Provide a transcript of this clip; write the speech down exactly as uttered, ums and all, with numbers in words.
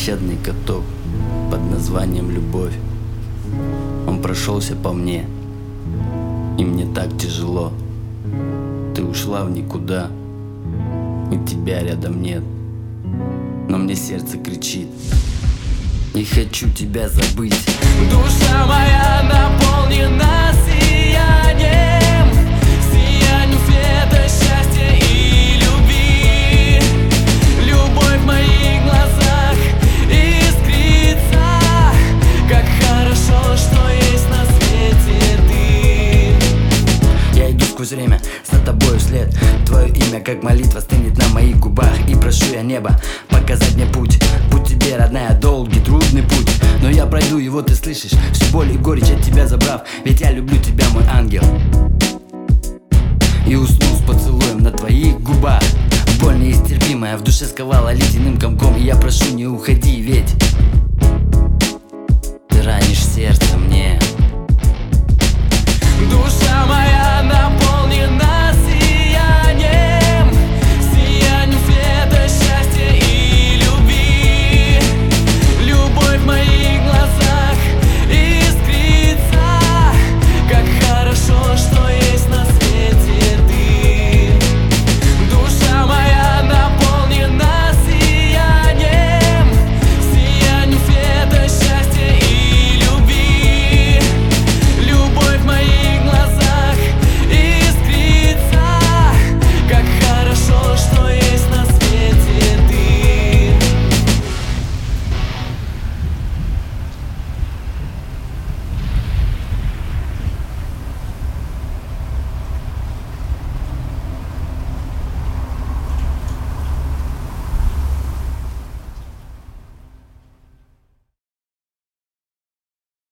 беспощадный каток под названием любовь. Он прошелся по мне, и мне так тяжело. Ты ушла в никуда, и тебя рядом нет. Но мне сердце кричит: не хочу тебя забыть. Душа моя наполнена сиянием, сиянием света, счастья и любви. Любовь в моих глазах искрится. Как хорошо, что есть на свете ты. Я иду сквозь время, за тобой вслед. Твое имя, как молитва, стынет на моих губах. И прошу я небо показать мне путь. Путь тебе, родная, долгий, трудный путь. Но я пройду его, ты слышишь? Всю боль и горечь от тебя забрав. Ведь я люблю тебя, мой ангел. И усну с поцелуем на твоих губах. Боль неистерпимая в душе сковала ледяным комком. И я прошу, не уходи, ведь